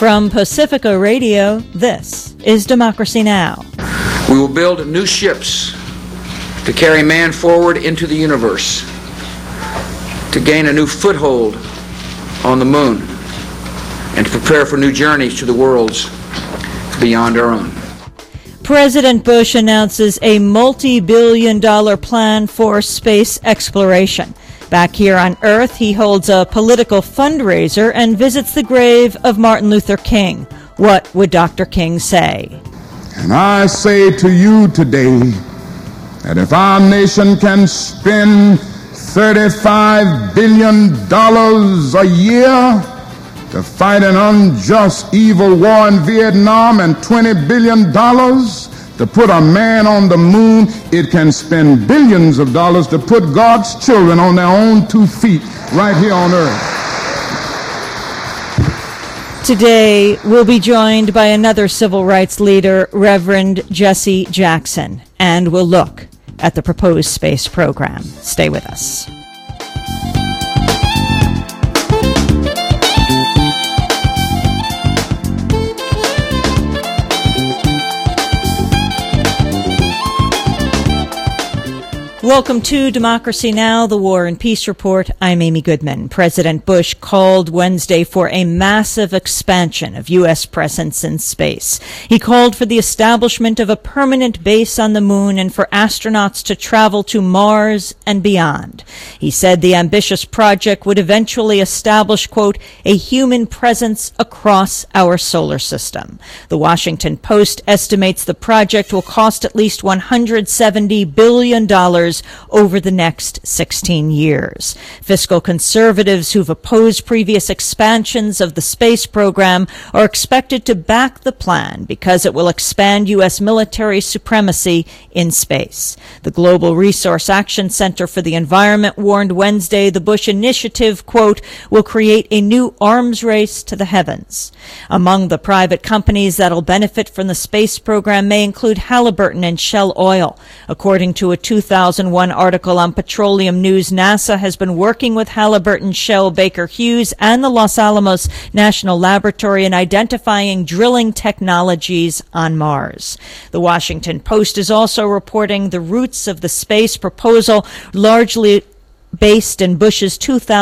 From Pacifica Radio, this is Democracy Now! We will build new ships to carry man forward into the universe, to gain a new foothold on the moon, and to prepare for new journeys to the worlds beyond our own. President Bush announces a multi-billion-dollar plan for space exploration. Back here on Earth, he holds a political fundraiser and visits the grave of Martin Luther King. What would Dr. King say? And I say to you today that if our nation can spend $35 billion a year to fight an unjust, evil war in Vietnam and $20 billion to put a man on the moon, it can spend billions of dollars to put God's children on their own 2 feet right here on earth. Today, we'll be joined by another civil rights leader, Reverend Jesse Jackson, and we'll look at the proposed space program. Stay with us. Welcome to Democracy Now!, the War and Peace Report. I'm Amy Goodman. President Bush called Wednesday for a massive expansion of U.S. presence in space. He called for the establishment of a permanent base on the moon and for astronauts to travel to Mars and beyond. He said the ambitious project would eventually establish, quote, a human presence across our solar system. The Washington Post estimates the project will cost at least $170 billion over the next 16 years. Fiscal conservatives who've opposed previous expansions of the space program are expected to back the plan because it will expand U.S. military supremacy in space. The Global Resource Action Center for the Environment warned Wednesday the Bush initiative, quote, will create a new arms race to the heavens. Among the private companies that'll benefit from the space program may include Halliburton and Shell Oil. According to a 2001 article on Petroleum News, NASA has been working with Halliburton, Shell, Baker Hughes, and the Los Alamos National Laboratory in identifying drilling technologies on Mars. The Washington Post is also reporting the roots of the space proposal, largely based in Bush's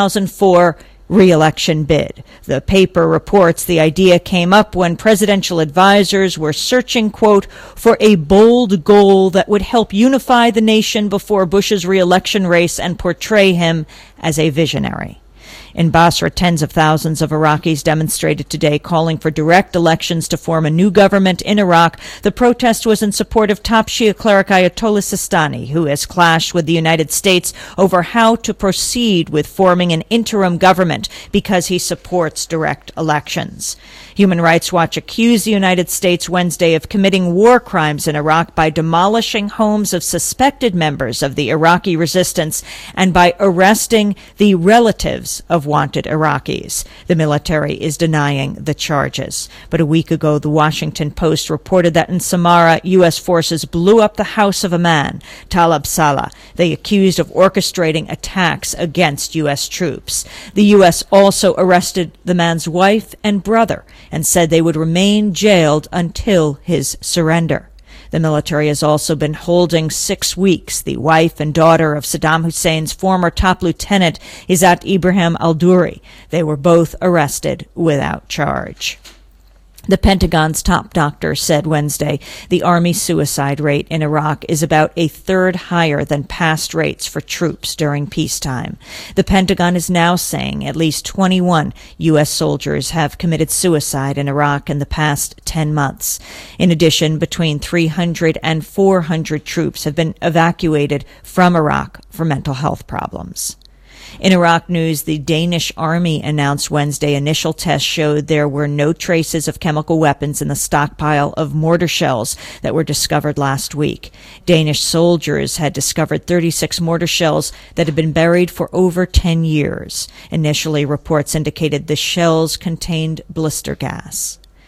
2004 re-election bid. The paper reports the idea came up when presidential advisors were searching, quote, for a bold goal that would help unify the nation before Bush's re-election race and portray him as a visionary. In Basra, tens of thousands of Iraqis demonstrated today calling for direct elections to form a new government in Iraq. The protest was in support of top Shia cleric Ayatollah Sistani, who has clashed with the United States over how to proceed with forming an interim government because he supports direct elections. Human Rights Watch accused the United States Wednesday of committing war crimes in Iraq by demolishing homes of suspected members of the Iraqi resistance and by arresting the relatives of wanted Iraqis. The military is denying the charges. But a week ago, the Washington Post reported that in Samarra, U.S. forces blew up the house of a man, Talab Salah. They accused of orchestrating attacks against U.S. troops. The U.S. also arrested the man's wife and brother and said they would remain jailed until his surrender. The military has also been holding 6 weeks the wife and daughter of Saddam Hussein's former top lieutenant, Izzat Ibrahim al-Duri. They were both arrested without charge. The Pentagon's top doctor said Wednesday the Army suicide rate in Iraq is about a third higher than past rates for troops during peacetime. The Pentagon is now saying at least 21 U.S. soldiers have committed suicide in Iraq in the past 10 months. In addition, between 300 and 400 troops have been evacuated from Iraq for mental health problems. In Iraq news, the Danish army announced Wednesday initial tests showed there were no traces of chemical weapons in the stockpile of mortar shells that were discovered last week. Danish soldiers had discovered 36 mortar shells that had been buried for over 10 years. Initially, reports indicated the shells contained blister gas.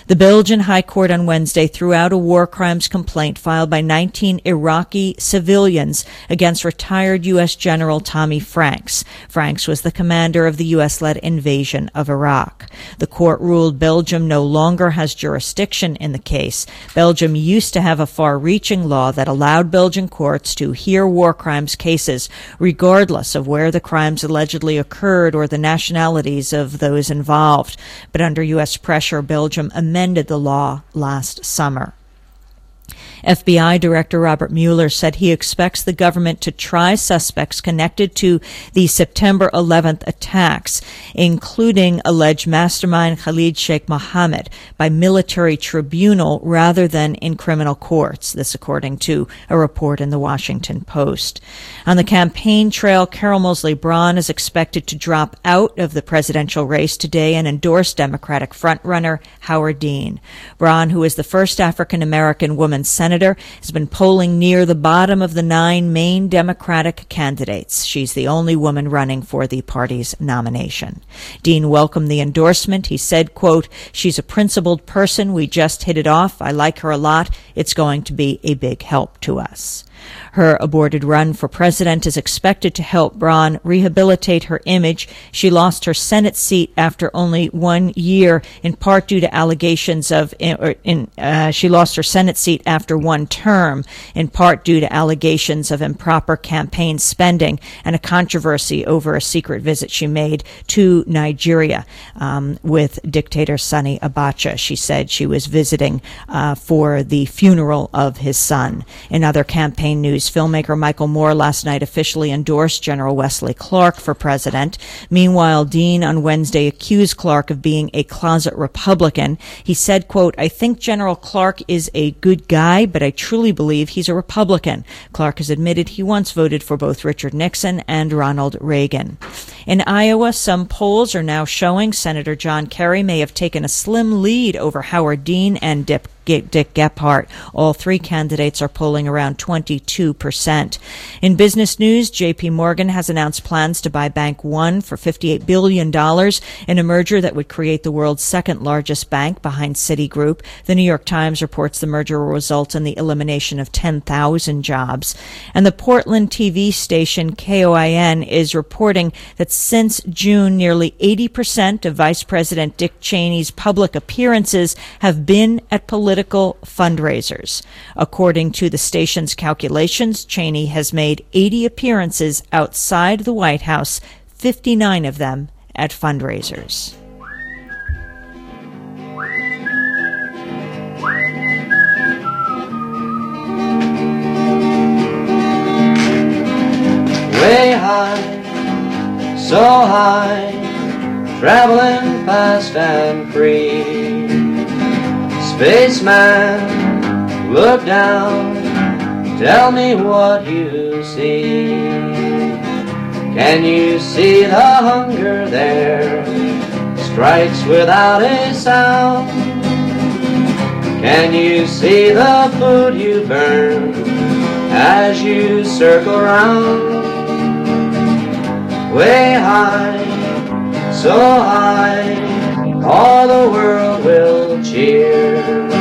The Belgian High Court on Wednesday threw out a war crimes complaint filed by 19 Iraqi civilians against retired U.S. General Tommy Franks. Franks was the commander of the U.S.-led invasion of Iraq. The court ruled Belgium no longer has jurisdiction in the case. Belgium used to have a far-reaching law that allowed Belgian courts to hear war crimes cases regardless of where the crimes allegedly occurred or the nationalities of those involved. But under U.S. pressure, Belgium amended the law last summer. FBI Director Robert Mueller said he expects the government to try suspects connected to the September 11th attacks, including alleged mastermind Khalid Sheikh Mohammed, by military tribunal rather than in criminal courts. This according to a report in the Washington Post. On the campaign trail, Carol Moseley Braun is expected to drop out of the presidential race today and endorse Democratic frontrunner Howard Dean. Braun, who is the first African-American woman senator, has been polling near the bottom of the 9 main Democratic candidates. She's the only woman running for the party's nomination. Dean welcomed the endorsement. He said, quote, "She's a principled person. We just hit it off. I like her a lot. It's going to be a big help to us." Her aborted run for president is expected to help Braun rehabilitate her image. She lost her Senate seat after only 1 year, in part due to allegations of, she lost her Senate seat after 1 term, in part due to allegations of improper campaign spending and a controversy over a secret visit she made to Nigeria with dictator Sani Abacha. She said she was visiting for the funeral of his son. In other campaign news, filmmaker Michael Moore last night officially endorsed General Wesley Clark for president. Meanwhile, Dean on Wednesday accused Clark of being a closet Republican. He said, quote, "I think General Clark is a good guy, but I truly believe he's a Republican." Clark has admitted he once voted for both Richard Nixon and Ronald Reagan. In Iowa, some polls are now showing Senator John Kerry may have taken a slim lead over Howard Dean and Dick Gephardt. All 3 candidates are polling around 22%. In business news, J.P. Morgan has announced plans to buy Bank One for $58 billion in a merger that would create the world's second largest bank behind Citigroup. The New York Times reports the merger will result in the elimination of 10,000 jobs. And the Portland TV station KOIN is reporting that since June, nearly 80% of Vice President Dick Cheney's public appearances have been at political fundraisers. According to the station's calculations, Cheney has made 80 appearances outside the White House, 59 of them at fundraisers. Way high, so high, traveling fast and free. Spaceman, look down, tell me what you see. Can you see the hunger there strikes without a sound? Can you see the food you burn as you circle round? Way high, so high, all the world will cheer.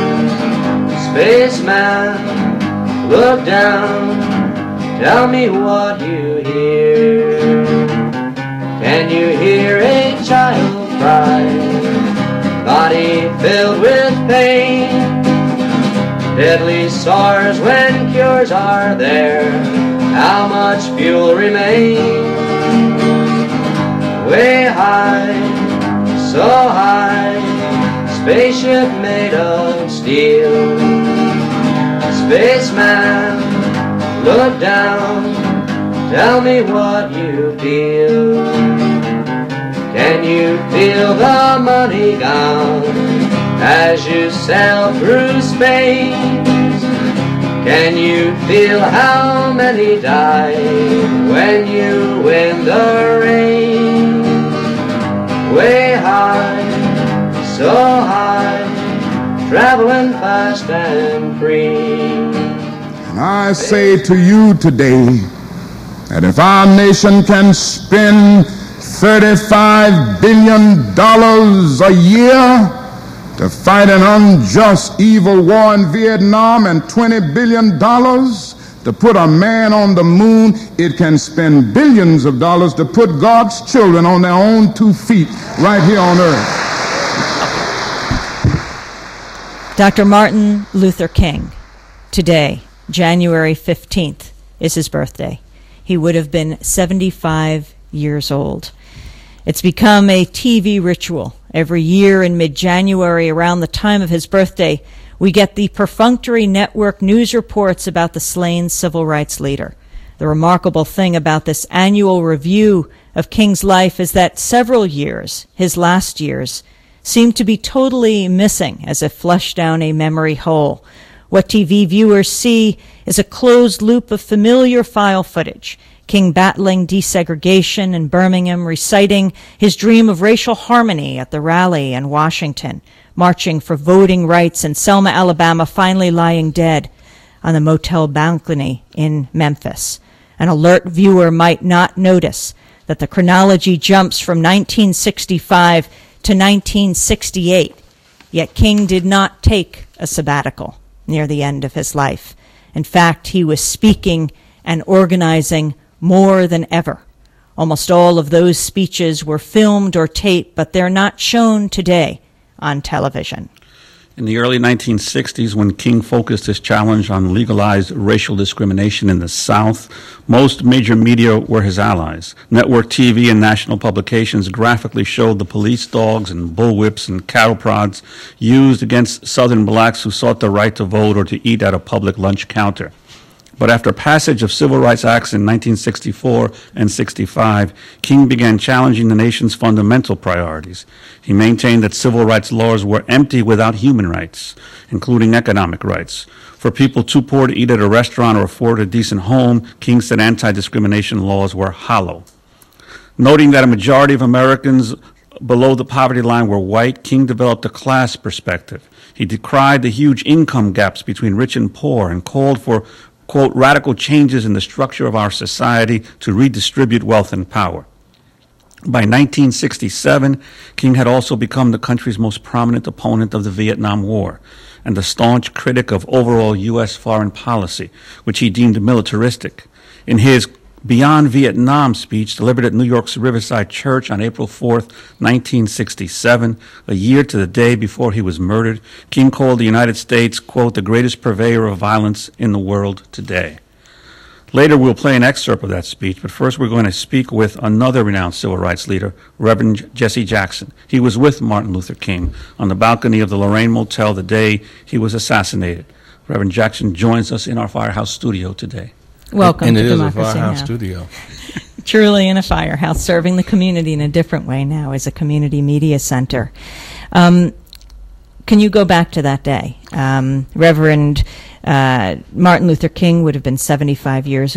Spaceman, look down, tell me what you hear. Can you hear a child cry, body filled with pain? Deadly sores when cures are there, how much fuel remains? Way high, so high, spaceship made of steel. Spaceman, look down, tell me what you feel. Can you feel the money gone as you sail through space? Can you feel how many die when you win the race? Way high, so high, traveling fast and free. And I say to you today that if our nation can spend $35 billion a year to fight an unjust, evil war in Vietnam, and $20 billion to put a man on the moon. It can spend billions of dollars to put God's children on their own 2 feet right here on earth. Dr. Martin Luther King, today, January 15th, is his birthday. He would have been 75 years old. It's become a TV ritual. Every year in mid-January, around the time of his birthday, we get the perfunctory network news reports about the slain civil rights leader. The remarkable thing about this annual review of King's life is that several years, his last years, seem to be totally missing, as if flushed down a memory hole. What TV viewers see is a closed loop of familiar file footage. King battling desegregation in Birmingham, reciting his dream of racial harmony at the rally in Washington, marching for voting rights in Selma, Alabama, finally lying dead on the motel balcony in Memphis. An alert viewer might not notice that the chronology jumps from 1965 to 1968, yet King did not take a sabbatical near the end of his life. In fact, he was speaking and organizing more than ever. Almost all of those speeches were filmed or taped, but they're not shown today on television. In the early 1960s, when King focused his challenge on legalized racial discrimination in the South, most major media were his allies. Network TV and national publications graphically showed the police dogs and bullwhips and cattle prods used against Southern blacks who sought the right to vote or to eat at a public lunch counter. But after passage of Civil Rights Acts in 1964 and 65, King began challenging the nation's fundamental priorities. He maintained that civil rights laws were empty without human rights, including economic rights. For people too poor to eat at a restaurant or afford a decent home, King said anti-discrimination laws were hollow. Noting that a majority of Americans below the poverty line were white, King developed a class perspective. He decried the huge income gaps between rich and poor and called for, quote, radical changes in the structure of our society to redistribute wealth and power. By 1967, King had also become the country's most prominent opponent of the Vietnam War and a staunch critic of overall U.S. foreign policy, which he deemed militaristic. In his Beyond Vietnam speech delivered at New York's Riverside Church on April 4th, 1967, a year to the day before he was murdered, King called the United States, quote, the greatest purveyor of violence in the world today. Later, we'll play an excerpt of that speech, but first we're going to speak with another renowned civil rights leader, Reverend Jesse Jackson. He was with Martin Luther King on the balcony of the Lorraine Motel the day he was assassinated. Reverend Jackson joins us in our Firehouse studio today. Welcome to And Democracy it is a Firehouse Now. studio. Truly in a firehouse, serving the community in a different way now as a community media center. Can you go back to that day? Reverend Martin Luther King would have been 75 years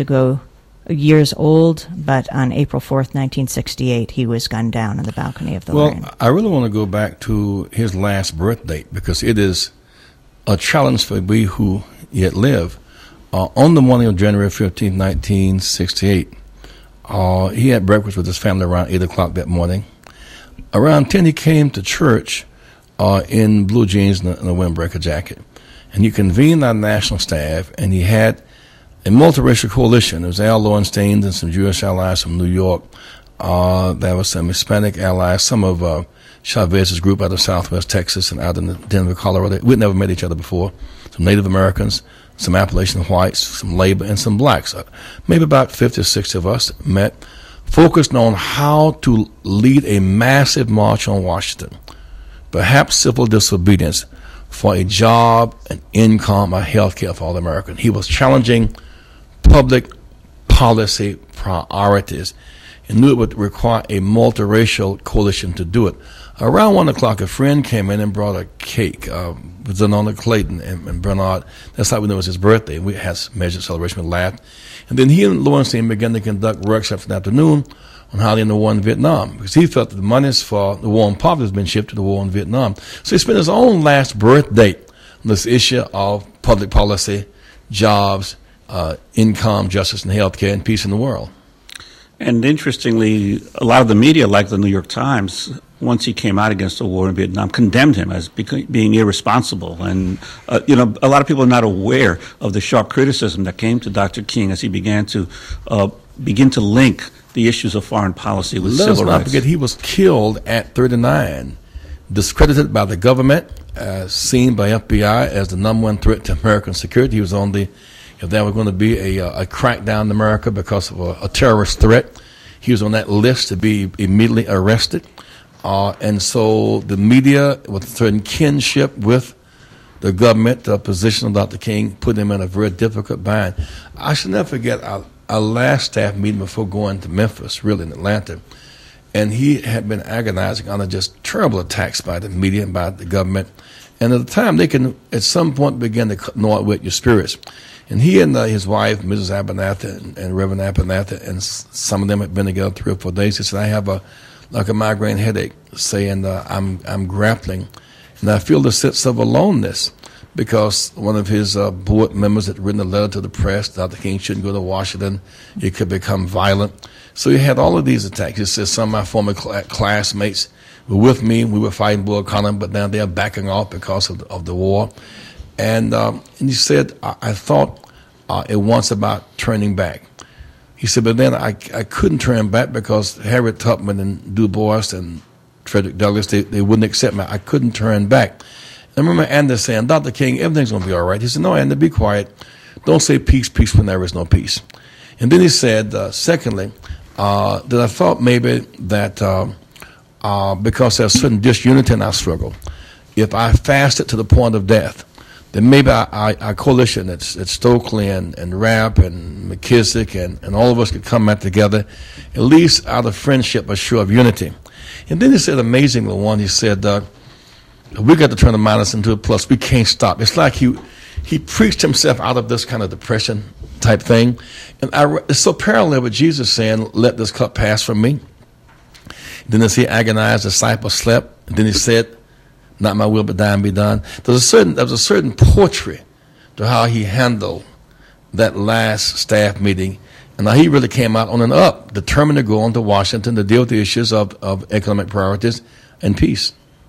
old, but on April 4th, 1968, he was gunned down on the balcony of the Lorraine. Well, I really want to go back to his last birth date because it is a challenge for we who yet live. On the morning of January 15, 1968, he had breakfast with his family around 8 o'clock that morning. Around 10, he came to church in blue jeans and a windbreaker jacket. And he convened our national staff, and he had a multiracial coalition. There was Al Lowenstein and some Jewish allies from New York. There was some Hispanic allies, some of Chavez's group out of Southwest Texas and out in Denver, Colorado. We'd never met each other before. Some Native Americans, some Appalachian whites, some labor, and some blacks. Maybe about 50 or 60 of us met, focused on how to lead a massive march on Washington, perhaps civil disobedience, for a job, an income, a health care for all Americans. He was challenging public policy priorities and knew it would require a multiracial coalition to do it. Around 1 o'clock, a friend came in and brought a cake. Zanona Clayton and Bernard. That's how we knew it was his birthday. We had a major celebration. We laughed. And then he and Lowenstein began to conduct workshops in the afternoon on how to end the war in Vietnam, because he felt that the monies for the war on poverty has been shifted to the war in Vietnam. So he spent his own last birth date on this issue of public policy, jobs, income, justice, and health care, and peace in the world. And interestingly, a lot of the media, like the New York Times, once he came out against the war in Vietnam, condemned him as being irresponsible. And, a lot of people are not aware of the sharp criticism that came to Dr. King as he began to link the issues of foreign policy with civil rights. Let us not forget he was killed at 39, discredited by the government, seen by FBI as the number one threat to American security. He was on if there were going to be a crackdown in America because of a terrorist threat, he was on that list to be immediately arrested. And so the media, with a certain kinship with the government, the position of Dr. King, put him in a very difficult bind. I should never forget our last staff meeting before going to Memphis, really in Atlanta. And he had been agonizing under just terrible attacks by the media and by the government. And at the time, they can, at some point, begin to gnaw at your spirits. And he and his wife, Mrs. Abernathy, and Reverend Abernathy, and some of them had been together 3 or 4 days. He said, I have a migraine headache, saying I'm grappling. And I feel the sense of aloneness because one of his board members had written a letter to the press, Dr. King shouldn't go to Washington. It could become violent. So he had all of these attacks. He says some of my former classmates were with me. We were fighting Bull Connor, but now they're backing off because of the war. And he said, I thought at once about turning back. He said, but then I couldn't turn back because Harriet Tubman and Du Bois and Frederick Douglass, they wouldn't accept me. I couldn't turn back. I remember Andy saying, Dr. King, everything's going to be all right. He said, no, Andy, be quiet. Don't say peace, peace when there is no peace. And then he said, secondly, that I thought maybe that because there's certain disunity in our struggle, if I fasted to the point of death, then maybe our coalition, it's Stokely and Rapp and McKissick and all of us could come back together, at least out of friendship, a show of unity. And then he said, amazingly, one, he said, we got to turn a minus into a plus. We can't stop. It's like he preached himself out of this kind of depression type thing. And it's so parallel with Jesus saying, let this cup pass from me. Then as he agonized, the disciples slept. And then he said, not my will, but thine be done. There was a certain poetry to how he handled that last staff meeting. And now he really came out on an up, determined to go on to Washington to deal with the issues of economic priorities and peace.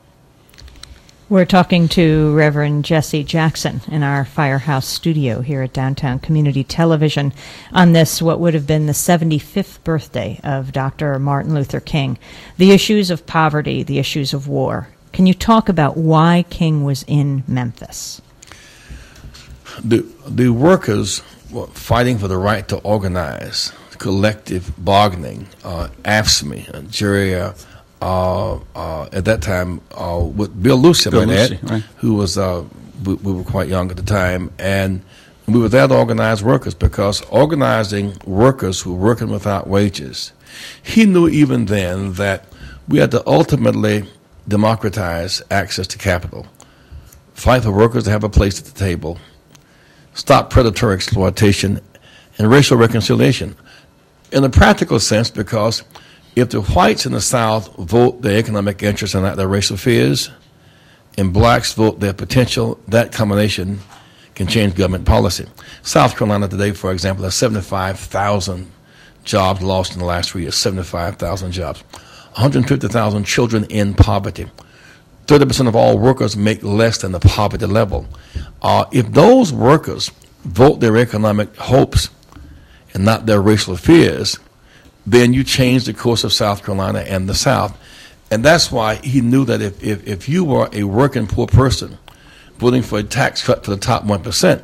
We're talking to Reverend Jesse Jackson in our Firehouse studio here at Downtown Community Television on this, what would have been the 75th birthday of Dr. Martin Luther King. The issues of poverty, the issues of war. Can you talk about why King was in Memphis? The workers were fighting for the right to organize, collective bargaining, AFSCME, Jerry, at that time, with Bill Lucey, right? Who was, we were quite young at the time, and we were there to organize workers because organizing workers who were working without wages, he knew even then that we had to ultimately democratize access to capital, fight for workers to have a place at the table, stop predatory exploitation, and racial reconciliation. In a practical sense, because if the whites in the South vote their economic interests and not their racial fears, and blacks vote their potential, that combination can change government policy. South Carolina today, for example, has 75,000 jobs lost in the last 3 years, 75,000 jobs. 150,000 children in poverty. 30% of all workers make less than the poverty level. If those workers vote their economic hopes and not their racial fears, then you change the course of South Carolina and the South. And that's why he knew that if you were a working poor person voting for a tax cut to the top 1%,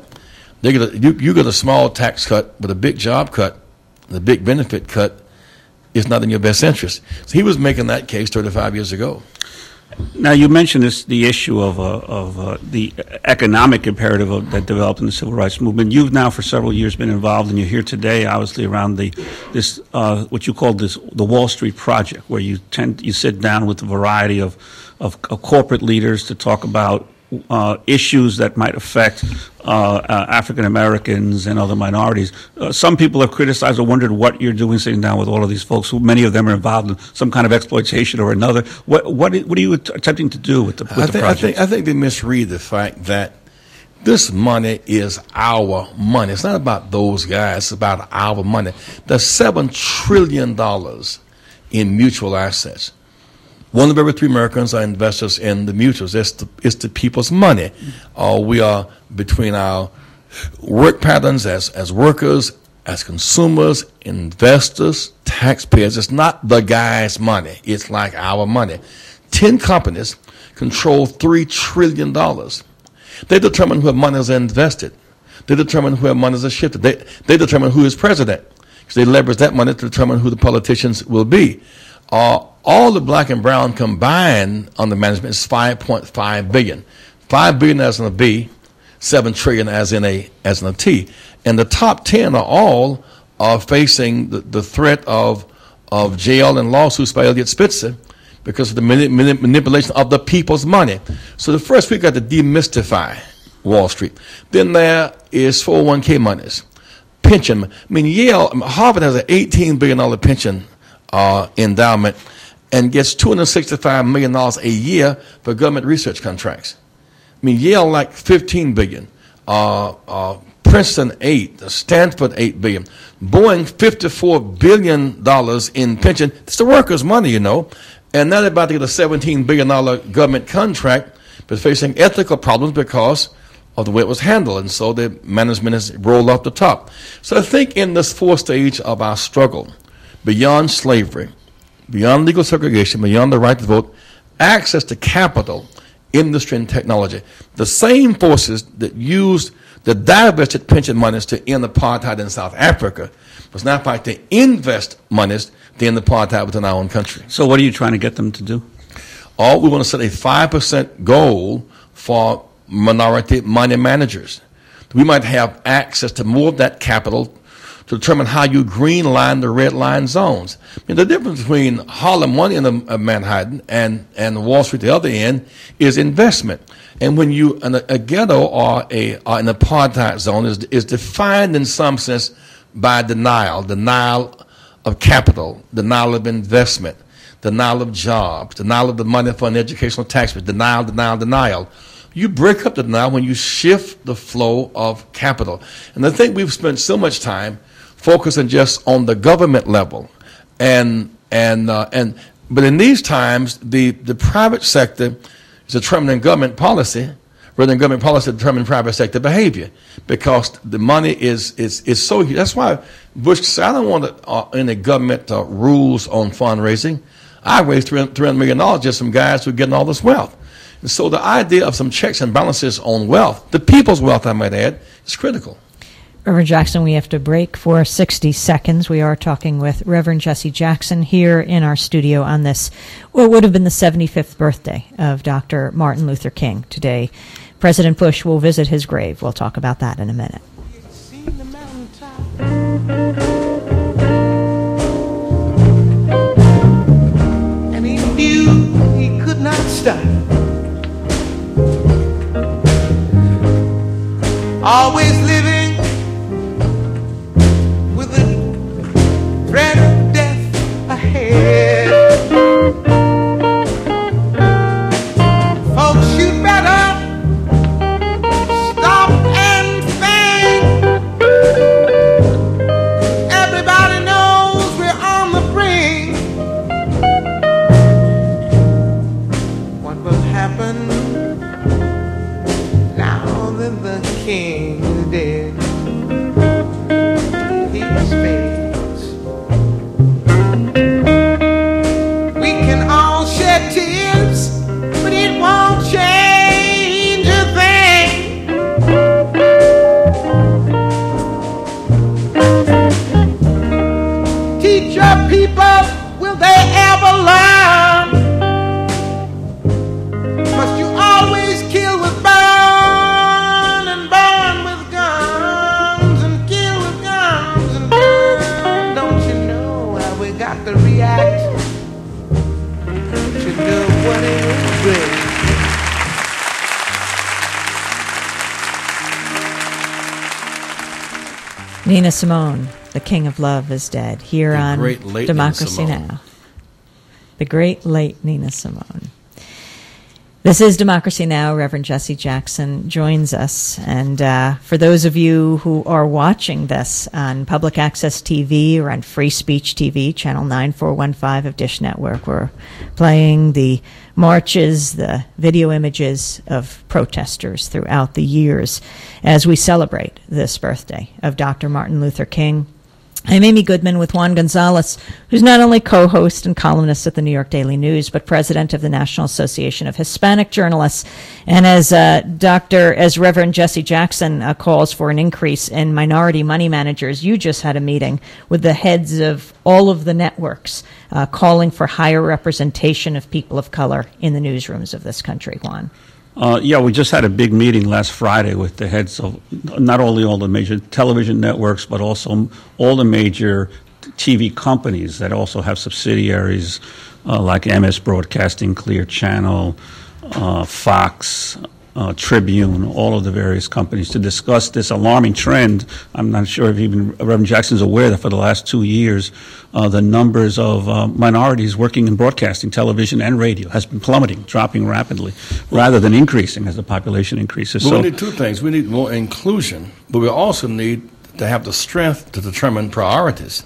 you get a small tax cut, but a big job cut, the big benefit cut, is not in your best interest. So he was making that case 35 years ago. Now, you mentioned the issue of the economic imperative that developed in the civil rights movement. You've now for several years been involved, and you're here today, obviously, around this what you call the Wall Street Project, where you sit down with a variety of corporate leaders to talk about issues that might affect African Americans and other minorities. Some people have criticized or wondered what you're doing sitting down with all of these folks, who many of them are involved in some kind of exploitation or another. What are you attempting to do with the project? I think they misread the fact that this money is our money. It's not about those guys. It's about our money. There's $7 trillion in mutual assets. 1 of every 3 Americans are investors in the mutuals. It's the people's money. We are between our work patterns as workers, as consumers, investors, taxpayers. It's not the guy's money. It's like our money. 10 companies control $3 trillion. They determine where money is invested. They determine where money is shifted. They determine who is president. Because they leverage that money to determine who the politicians will be. All the black and brown combined under management is $5.5 billion. $5 billion as in a B, $7 trillion as in a T. And the top 10 are all facing the threat of jail and lawsuits by Eliot Spitzer because of the manipulation of the people's money. So the first we got to demystify Wall Street. Then there is 401k monies, pension. I mean, Harvard has an $18 billion pension endowment and gets $265 million a year for government research contracts. I mean, Yale like $15 billion, Princeton $8, Stanford $8 billion, Boeing $54 billion in pension. It's the workers' money, you know. And now they're about to get a $17 billion government contract, but facing ethical problems because of the way it was handled. And so the management has rolled off the top. So I think in this fourth stage of our struggle, beyond slavery, beyond legal segregation, beyond the right to vote, access to capital, industry, and technology, the same forces that used the divested pension monies to end apartheid in South Africa was now fight to invest monies to end apartheid within our own country. So what are you trying to get them to do? We want to set a 5% goal for minority money managers. We might have access to more of that capital to determine how you green line the red line zones. I mean, the difference between Harlem one end of Manhattan and Wall Street the other end is investment. And when you a ghetto or an apartheid zone is defined in some sense by denial of capital, denial of investment, denial of jobs, denial of the money for an educational tax, denial. You break up the denial when you shift the flow of capital. And I think we've spent so much time focusing just on the government level, but in these times the private sector is determining government policy rather than government policy determining private sector behavior, because the money is so huge. That's why Bush said, I don't want any government rules on fundraising. I raised $300 million just from guys who are getting all this wealth. And so the idea of some checks and balances on wealth, the people's wealth, I might add, is critical. Reverend Jackson, we have to break for 60 seconds. We are talking with Reverend Jesse Jackson here in our studio on this, what would have been the 75th birthday of Dr. Martin Luther King today. President Bush will visit his grave. We'll talk about that in a minute. And he knew he could not stop. Always living with the threat of death ahead. Folks, you better stop and think. Everybody knows we're on the brink. What will happen now that the King is dead? His face. We can all shed tears, but it won't change a thing. Teach your people, will they ever learn? Must you always kill with burn and burn with guns and kill with guns and burn? Don't you know how we got to react to do what is good? Nina Simone, the King of Love, is dead here on great late Democracy Nina Simone. Now. The great late Nina Simone. This is Democracy Now! Reverend Jesse Jackson joins us. And for those of you who are watching this on Public Access TV or on Free Speech TV, Channel 9415 of Dish Network, we're playing the marches, the video images of protesters throughout the years as we celebrate this birthday of Dr. Martin Luther King. I'm Amy Goodman with Juan Gonzalez, who's not only co-host and columnist at the New York Daily News, but president of the National Association of Hispanic Journalists. And as Reverend Jesse Jackson calls for an increase in minority money managers, you just had a meeting with the heads of all of the networks calling for higher representation of people of color in the newsrooms of this country, Juan. We just had a big meeting last Friday with the heads of not only all the major television networks, but also all the major TV companies that also have subsidiaries like MS Broadcasting, Clear Channel, Fox, Tribune, all of the various companies, to discuss this alarming trend. I'm not sure if even Reverend Jackson is aware that for the last 2 years, the numbers of minorities working in broadcasting, television, and radio has been plummeting, dropping rapidly, rather than increasing as the population increases. But we need two things. We need more inclusion, but we also need to have the strength to determine priorities.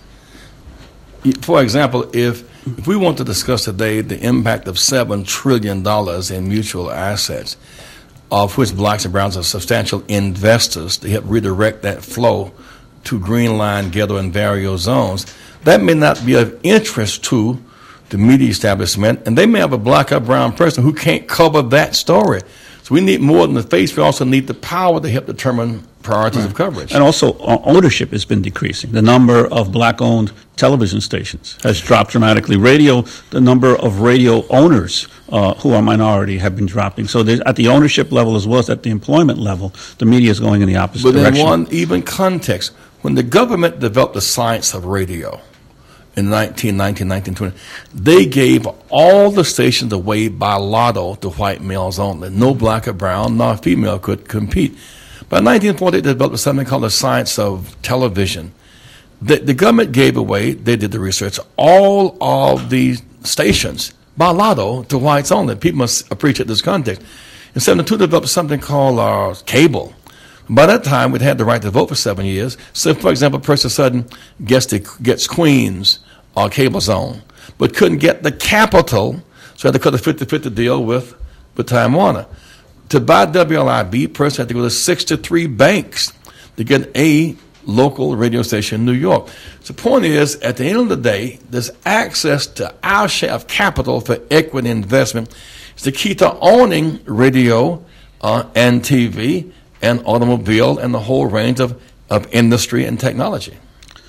For example, if we want to discuss today the impact of $7 trillion in mutual assets, of which blacks and browns are substantial investors to help redirect that flow to Green Line, Ghetto, and Barrio zones, that may not be of interest to the media establishment, and they may have a black or brown person who can't cover that story. So we need more than the face. We also need the power to help determine priorities of coverage. And also, ownership has been decreasing. The number of black-owned television stations has dropped dramatically. Radio, the number of radio owners who are minority have been dropping. So at the ownership level as well as at the employment level, the media is going in the opposite direction. But in one even context, when the government developed the science of radio in 1919, 1920, they gave all the stations away by lotto to white males only. No black or brown, nor female could compete. By 1940, they developed something called the science of television. The government gave away, they did the research, all of these stations by lotto to whites only. People must appreciate this context. In 1972, they developed something called cable. By that time, we'd had the right to vote for 7 years. So, for example, a person sudden gets Queens or cable zone, but couldn't get the capital, so had to cut a 50-50 deal with Time Warner. To buy WLIB, person had to go to 63 banks to get a local radio station in New York. So the point is, at the end of the day, there's access to our share of capital for equity investment. It's the key to owning radio and TV and automobile and the whole range of industry and technology.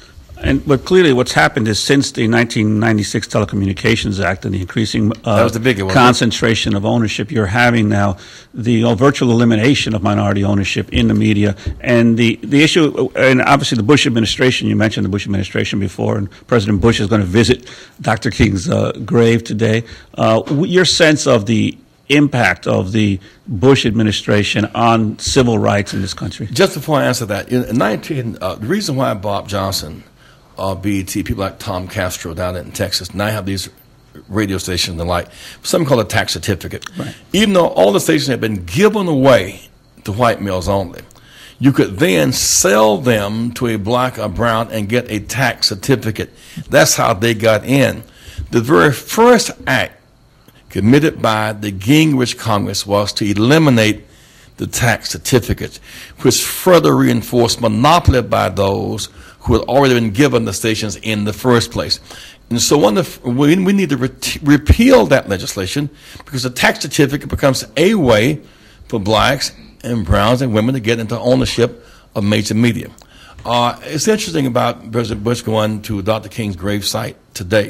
But clearly what's happened is since the 1996 Telecommunications Act and the increasing that was the big one, concentration of ownership, you're having now the virtual elimination of minority ownership in the media. And the issue, and obviously the Bush administration, you mentioned the Bush administration before, and President Bush is going to visit Dr. King's grave today. Your sense of the impact of the Bush administration on civil rights in this country? Just before I answer that, the reason why Bob Johnson, BET, people like Tom Castro down in Texas, now have these radio stations and the like, something called a tax certificate. Right. Even though all the stations have been given away to white males only, you could then sell them to a black or brown and get a tax certificate. That's how they got in. The very first act committed by the Gingrich Congress was to eliminate the tax certificates, which further reinforced monopoly by those who had already been given the stations in the first place. And so we need to repeal that legislation, because the tax certificate becomes a way for blacks and browns and women to get into ownership of major media. It's interesting about President Bush going to Dr. King's gravesite today.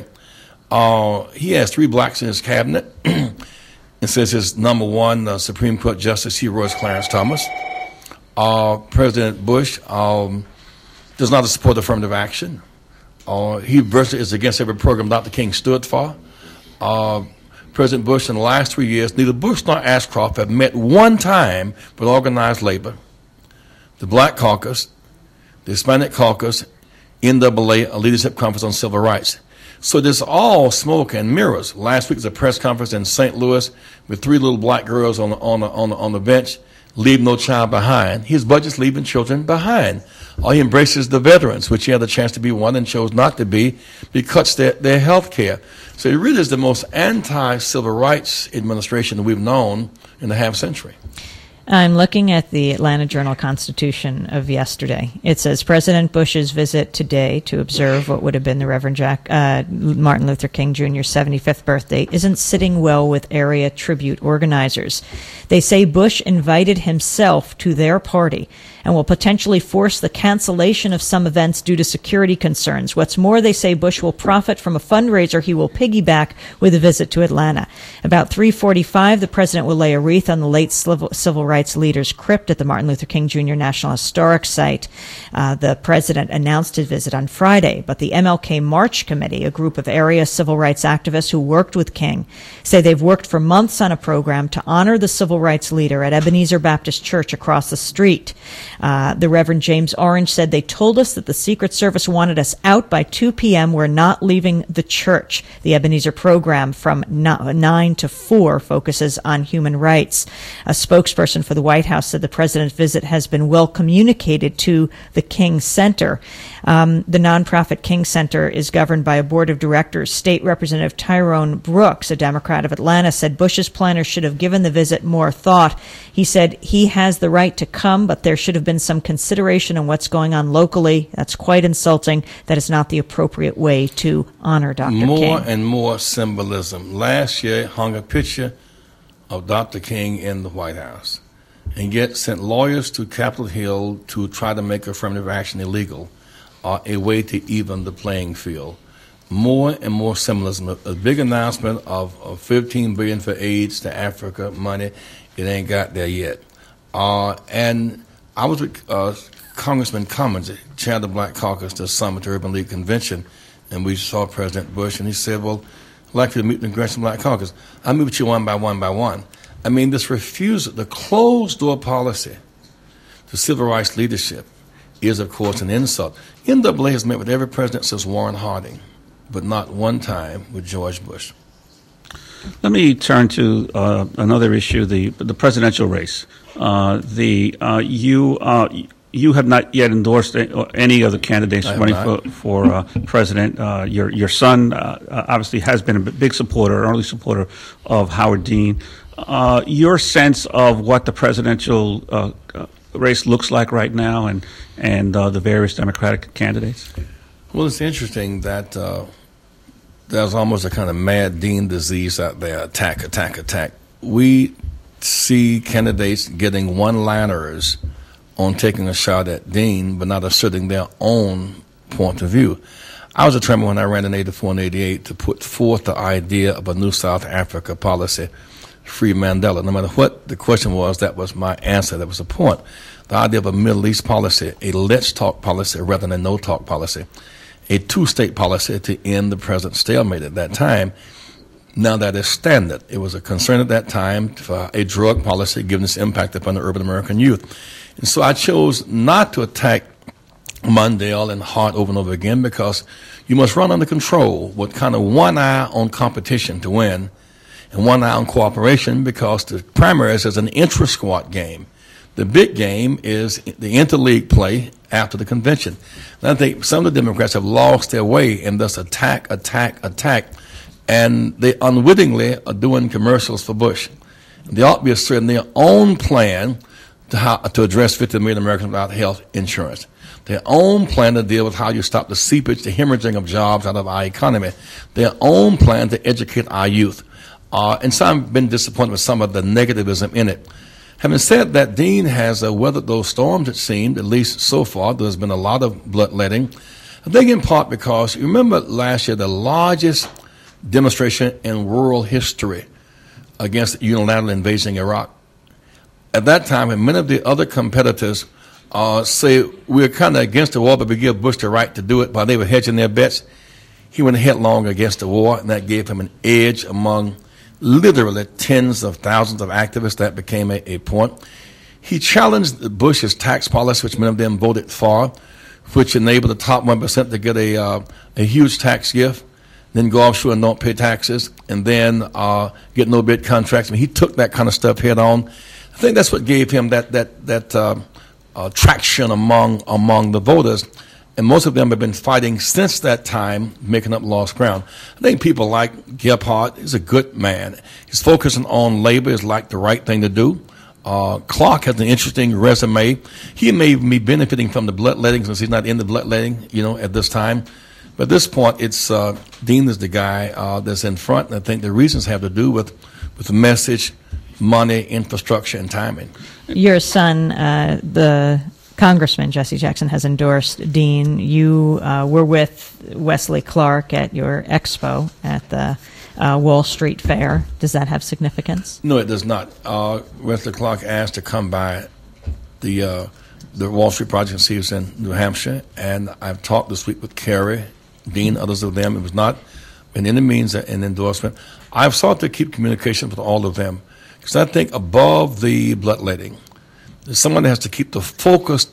He has 3 blacks in his cabinet. And says his number one Supreme Court Justice hero is Clarence Thomas. President Bush does not support affirmative action. He virtually is against every program Dr. King stood for. President Bush, in the last 3 years, neither Bush nor Ashcroft have met one time with organized labor, the Black Caucus, the Hispanic Caucus, NAA, a leadership conference on civil rights. So this all smoke and mirrors. Last week was a press conference in St. Louis with 3 little black girls on the bench. Leave no child behind. His budget's leaving children behind. Or he embraces the veterans, which he had the chance to be one and chose not to be. He cuts their health care. So it really is the most anti-civil rights administration that we've known in a half century. I'm looking at the Atlanta Journal-Constitution of yesterday. It says President Bush's visit today to observe what would have been the Reverend Martin Luther King Jr.'s 75th birthday isn't sitting well with area tribute organizers. They say Bush invited himself to their party and will potentially force the cancellation of some events due to security concerns. What's more, they say Bush will profit from a fundraiser he will piggyback with a visit to Atlanta. About 3:45, the president will lay a wreath on the late civil rights leader's crypt at the Martin Luther King Jr. National Historic Site. The president announced his visit on Friday, but the MLK March Committee, a group of area civil rights activists who worked with King, say they've worked for months on a program to honor the civil rights leader at Ebenezer Baptist Church across the street. The Reverend James Orange said, they told us that the Secret Service wanted us out by 2 p.m. We're not leaving the church. The Ebenezer program from 9 to 4 focuses on human rights. A spokesperson for the White House said the president's visit has been well communicated to the King Center. The nonprofit King Center is governed by a board of directors. State Representative Tyrone Brooks, a Democrat of Atlanta, said Bush's planners should have given the visit more thought. He said he has the right to come, but there should have been some consideration on what's going on locally. That's quite insulting. That is not the appropriate way to honor Dr. King. More and more symbolism. Last year hung a picture of Dr. King in the White House, and yet sent lawyers to Capitol Hill to try to make affirmative action illegal, a way to even the playing field. More and more symbolism. A big announcement of $15 billion for AIDS to Africa money. It ain't got there yet. And I was with Congressman Cummins, chair of the Black Caucus, the Summit Urban League Convention, and we saw President Bush, and he said, well, I'd like you to meet the Congressional Black Caucus. I'll meet with you one by one by one. I mean, this refusal, the closed-door policy to civil rights leadership is, of course, an insult. NAA has met with every president since Warren Harding, but not one time with George Bush. Let me turn to another issue, the presidential race. You have not yet endorsed any of the candidates running for president. Your son obviously has been a big supporter, early supporter of Howard Dean. Your sense of what the presidential race looks like right now, and the various Democratic candidates? Well, it's interesting that there's almost a kind of mad Dean disease out there, attack, attack, attack. We see candidates getting one-liners on taking a shot at Dean, but not asserting their own point of view. I was determined when I ran in 84 and 88 to put forth the idea of a new South Africa policy, free Mandela. No matter what the question was, that was my answer. That was the point. The idea of a Middle East policy, a let's talk policy rather than a no talk policy, a two-state policy to end the president's stalemate at that time. Now that is standard. It was a concern at that time for a drug policy given its impact upon the urban American youth. And so I chose not to attack Mondale and Hart over and over again, because you must run under control with kind of one eye on competition to win and one eye on cooperation, because the primaries is an intra-squad game. The big game is the interleague play after the convention. And I think some of the Democrats have lost their way in this attack, and they unwittingly are doing commercials for Bush. They ought to be asserting their own plan to address 50 million Americans without health insurance. Their own plan to deal with how you stop the seepage, the hemorrhaging of jobs out of our economy. Their own plan to educate our youth. And so I've been disappointed with some of the negativism in it. Having said that, Dean has weathered those storms, it seemed, at least so far. There's been a lot of bloodletting. I think in part because, you remember last year, the largest demonstration in world history against unilateral invasion of Iraq. At that time, when many of the other competitors say we're kind of against the war, but we give Bush the right to do it while they were hedging their bets, he went headlong against the war, and that gave him an edge among literally tens of thousands of activists. That became a point. He challenged Bush's tax policy, which many of them voted for, which enabled the top 1% to get a huge tax gift. then go offshore and don't pay taxes, and then get no bid contracts. And he took that kind of stuff head on. I think that's what gave him that traction among the voters. And most of them have been fighting since that time, making up lost ground. I think people like Gephardt is a good man. He's focusing on labor is like the right thing to do. Clark has an interesting resume. He may be benefiting from the bloodletting since he's not in the bloodletting, at this time. But at this point, it's Dean is the guy that's in front. And I think the reasons have to do with the message, money, infrastructure, and timing. Your son, the Congressman Jesse Jackson, has endorsed Dean. You were with Wesley Clark at your expo at the Wall Street Fair. Does that have significance? No, it does not. Wesley Clark asked to come by the Wall Street Project and see us in New Hampshire, and I've talked this week with Kerry, Dean, others of them. It was not in any means an endorsement. I've sought to keep communication with all of them because I think above the bloodletting, someone has to keep the focus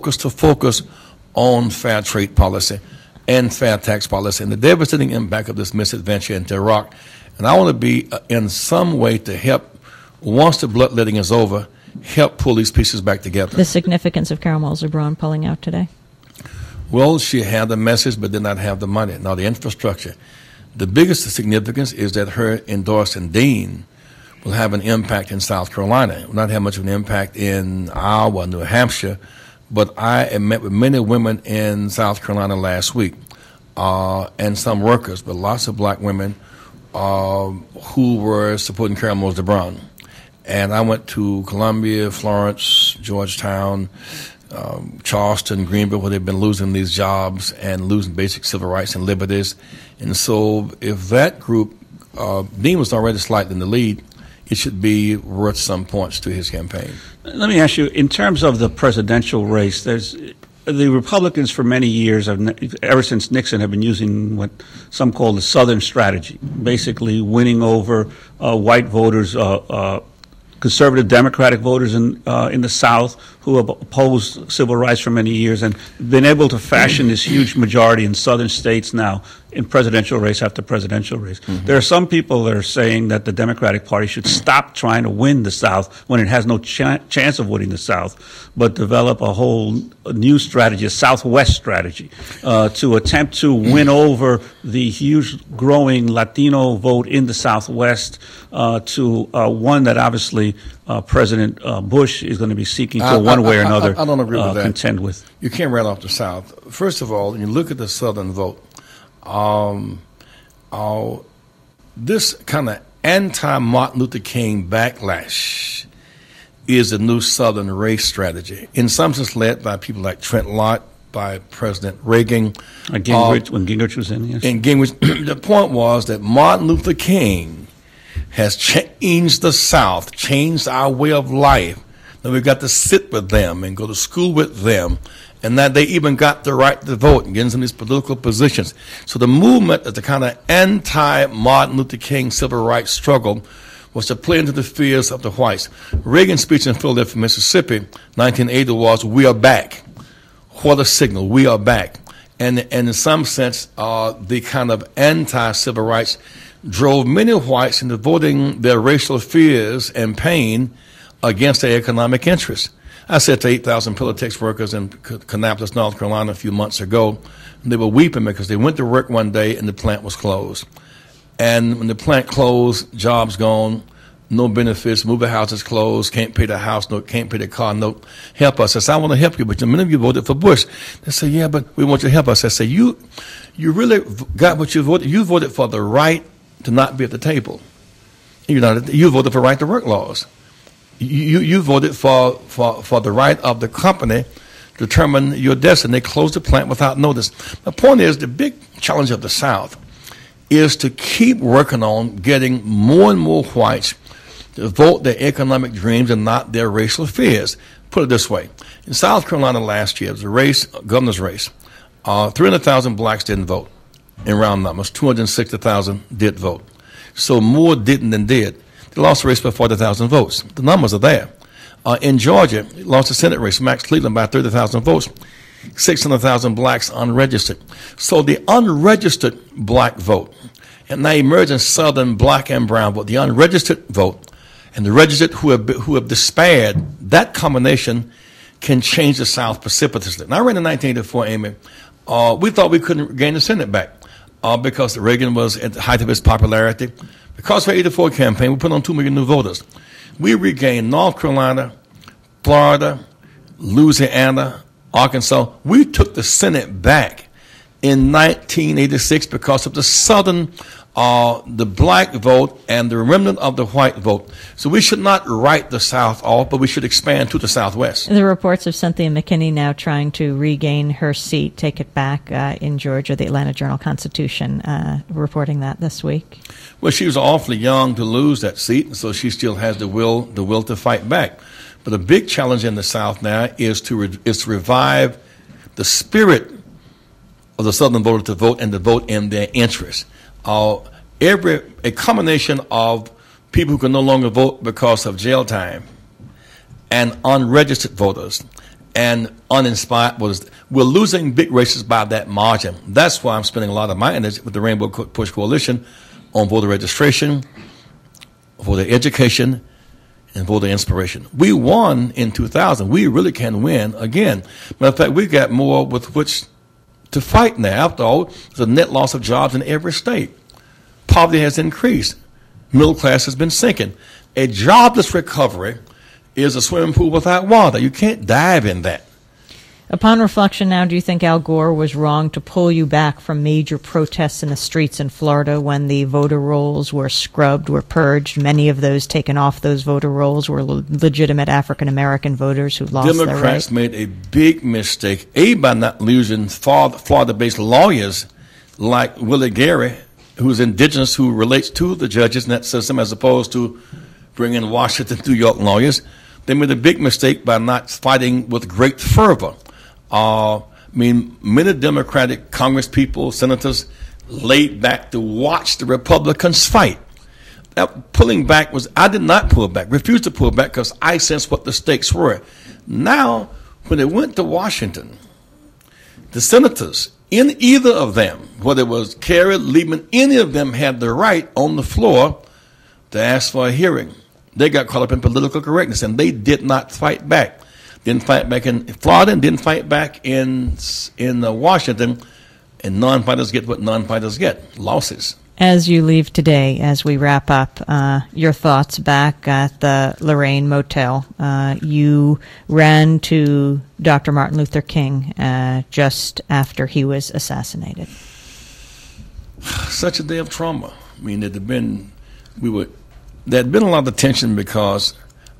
on fair trade policy and fair tax policy and the devastating impact of this misadventure into Iraq. And I want to be in some way to help, once the bloodletting is over, help pull these pieces back together. The significance of Carol Moser Braun pulling out today? Well, she had the message but did not have the money. Now, the infrastructure. The biggest significance is that her endorsing Dean will have an impact in South Carolina. It will not have much of an impact in Iowa, New Hampshire, but I met with many women in South Carolina last week, and some workers, but lots of black women who were supporting Carol Moser Braun. And I went to Columbia, Florence, Georgetown, Charleston, Greenville, where they've been losing these jobs and losing basic civil rights and liberties. And so if that group, Dean was already slightly in the lead, it should be worth some points to his campaign. Let me ask you, in terms of the presidential race, the Republicans for many years, ever since Nixon, have been using what some call the Southern strategy, basically winning over white voters, conservative Democratic voters in the South who have opposed civil rights for many years and been able to fashion this huge majority in southern states now in presidential race after presidential race. Mm-hmm. There are some people that are saying that the Democratic Party should stop trying to win the South when it has no chance of winning the South, but develop a whole new strategy, a Southwest strategy, to attempt to win over the huge growing Latino vote in the Southwest to one that obviously President Bush is going to be seeking to one way or another I don't agree with that. Contend with. You can't write off the South. First of all, when you look at the Southern vote, this kind of anti-Martin Luther King backlash is a new Southern race strategy, in some sense led by people like Trent Lott, by President Reagan. Gingrich, when Gingrich was in, yes. And Gingrich, the point was that Martin Luther King has changed the South, changed our way of life. Then we've got to sit with them and go to school with them, and that they even got the right to vote and get into these political positions. So the movement of the kind of anti-Martin Luther King civil rights struggle was to play into the fears of the whites. Reagan's speech in Philadelphia, Mississippi, 1980 was, "We are back." What a signal, we are back. And in some sense, the kind of anti-civil rights drove many whites into voting their racial fears and pain against their economic interests. I said to 8,000 Pilatex workers in Kannapolis, North Carolina a few months ago, and they were weeping because they went to work one day and the plant was closed. And when the plant closed, jobs gone, no benefits, moving houses closed, can't pay the house note, can't pay the car note. Help us. I said, I want to help you, but many of you voted for Bush. They said, yeah, but we want you to help us. I said, you really got what you voted. You voted for the right to not be at the table. You voted for right to work laws. You voted for the right of the company to determine your destiny. They closed the plant without notice. The point is, the big challenge of the South is to keep working on getting more and more whites to vote their economic dreams and not their racial fears. Put it this way. In South Carolina last year, it was a race, governor's race. 300,000 blacks didn't vote in round numbers. 260,000 did vote. So more didn't than did. They lost the race by 40,000 votes. The numbers are there. In Georgia, lost the Senate race, Max Cleveland, by 30,000 votes. 600,000 blacks unregistered. So the unregistered black vote, and now emerging Southern black and brown vote, the unregistered vote, and the registered who have despaired, that combination can change the South precipitously. Now, in 1984, Amy, we thought we couldn't gain the Senate back because Reagan was at the height of his popularity. Because of the 84 campaign, we put on 2 million new voters. We regained North Carolina, Florida, Louisiana, Arkansas. We took the Senate back in 1986 because of the Southern, the black vote and the remnant of the white vote. So we should not write the South off, but we should expand to the Southwest. The reports of Cynthia McKinney now trying to regain her seat, take it back in Georgia, the Atlanta Journal-Constitution, reporting that this week. Well, she was awfully young to lose that seat, and so she still has the will to fight back. But the big challenge in the South now is to revive the spirit of the Southern voter to vote and to vote in their interest. A combination of people who can no longer vote because of jail time and unregistered voters and uninspired voters, we're losing big races by that margin. That's why I'm spending a lot of my energy with the Rainbow Push Coalition on voter registration, voter education, and voter inspiration. We won in 2000. We really can win again. Matter of fact, we got more with which to fight now. After all, there's a net loss of jobs in every state. Poverty has increased. Middle class has been sinking. A jobless recovery is a swimming pool without water. You can't dive in that. Upon reflection now, do you think Al Gore was wrong to pull you back from major protests in the streets in Florida when the voter rolls were scrubbed, were purged? Many of those taken off those voter rolls were legitimate African-American voters who lost their right. Democrats made a big mistake, by not losing Florida-based lawyers like Willie Gary, who's indigenous, who relates to the judges in that system, as opposed to bringing Washington, New York lawyers. They made a big mistake by not fighting with great fervor. Many Democratic Congress people, senators, laid back to watch the Republicans fight. That pulling back I did not pull back, refused to pull back because I sensed what the stakes were. Now, when they went to Washington, the senators, in either of them, whether it was Kerry, Lieberman, any of them had the right on the floor to ask for a hearing. They got caught up in political correctness, and they did not fight back. Didn't fight back in Florida and didn't fight back in Washington. And non-fighters get what non-fighters get, losses. As you leave today, as we wrap up, your thoughts back at the Lorraine Motel. You ran to Dr. Martin Luther King just after he was assassinated. Such a day of trauma. There had been a lot of tension because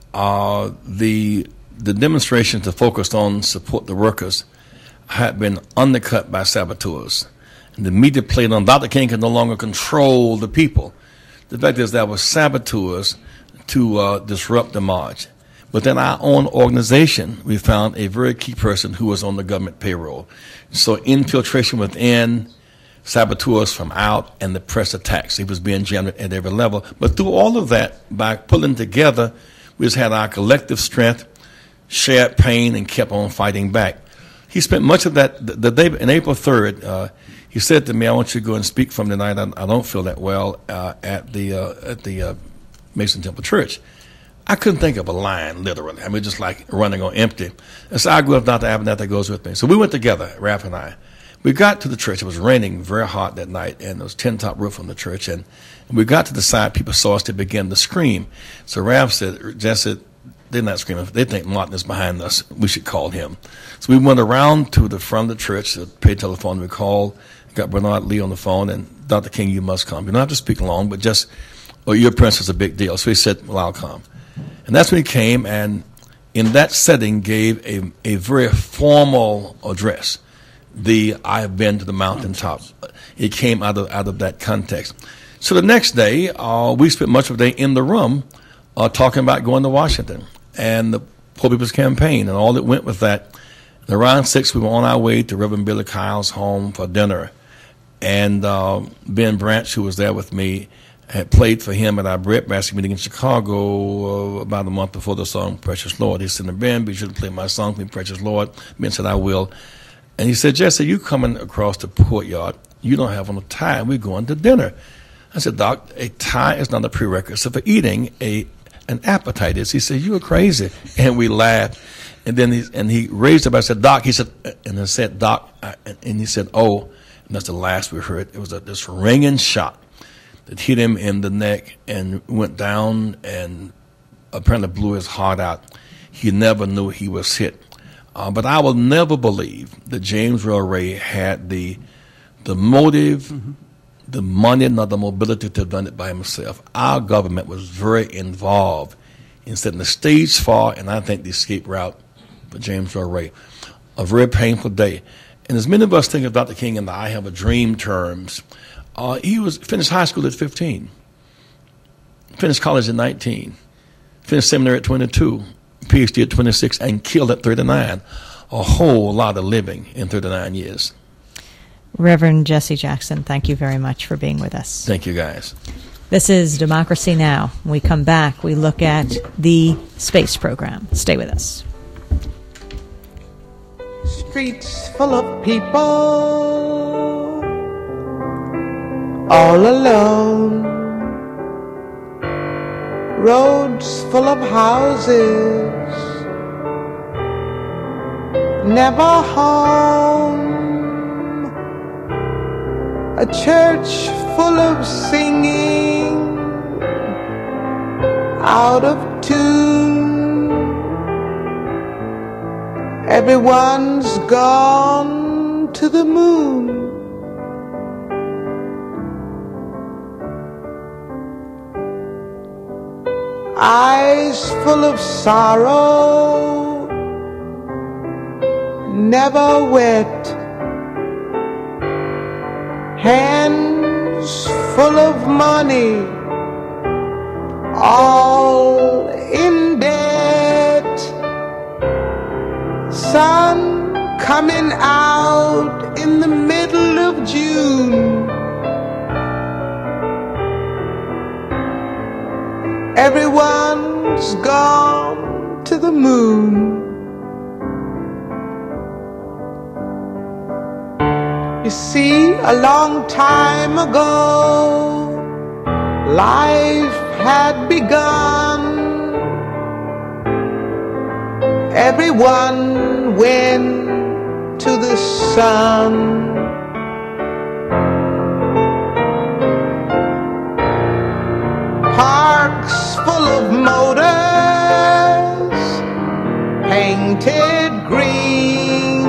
the demonstrations that focused on support the workers had been undercut by saboteurs. And the media played on Dr. King could no longer control the people. The fact is there were saboteurs to disrupt the march. Within our own organization, we found a very key person who was on the government payroll. So infiltration within, saboteurs from out, and the press attacks. He was being jammed at every level. But through all of that, by pulling together, we just had our collective strength, shared pain, and kept on fighting back. He spent much of that, the day, in April 3rd, he said to me, I want you to go and speak from tonight. I don't feel that well at the Mason Temple Church. I couldn't think of a line, literally. Just like running on empty. And so I go with Dr. Abernathy goes with me. So we went together, Ralph and I. We got to the church. It was raining very hard that night, and there was tin-top roof on the church. And we got to the side. People saw us to begin to scream. So Ralph said, they're not screaming. They think Martin is behind us. We should call him. So we went around to the front of the church, paid telephone. We called, got Bernard Lee on the phone, and Dr. King, you must come. You don't have to speak long, but just, your appearance is a big deal. So he said, well, I'll come. And that's when he came, and in that setting gave a very formal address. I have been to the mountaintop. It came out of that context. So the next day, we spent much of the day in the room talking about going to Washington and the Poor People's Campaign and all that went with that. And around 6, we were on our way to Reverend Billy Kyle's home for dinner. And Ben Branch, who was there with me, had played for him at our breadbasket meeting in Chicago about a month before the song Precious Lord. He said, Ben, be sure to play my song for me, Precious Lord. Ben said, I will. And he said, Jesse, you coming across the courtyard, you don't have on a tie, we're going to dinner. I said, Doc, a tie is not a prerequisite for eating. An appetite is. He said, you are crazy. And we laughed. And then he raised up. I said, Doc, he said, and I said, Doc, and he said, oh, and that's the last we heard. It was this ringing shot that hit him in the neck and went down and apparently blew his heart out. He never knew he was hit. But I will never believe that James Earl Ray had the motive, the money, nor the mobility to have done it by himself. Our government was very involved in setting the stage for, and I think the escape route for James Earl Ray. A very painful day. And as many of us think of Dr. King in the I have a dream terms, he finished high school at 15, finished college at 19, finished seminary at 22, PhD at 26, and killed at 39. A whole lot of living in 39 years. Reverend Jesse Jackson, thank you very much for being with us. Thank you, guys. This is Democracy Now! When we come back, we look at the space program. Stay with us. Streets full of people, all alone. Roads full of houses, never home. A church full of singing, out of tune. Everyone's gone to the moon. Eyes full of sorrow, never wet. Hands full of money, all in debt. Sun coming out in the middle of June. Everyone's gone to the moon. You see, a long time ago, life had begun. Everyone went to the sun. Parks full of motors, painted green.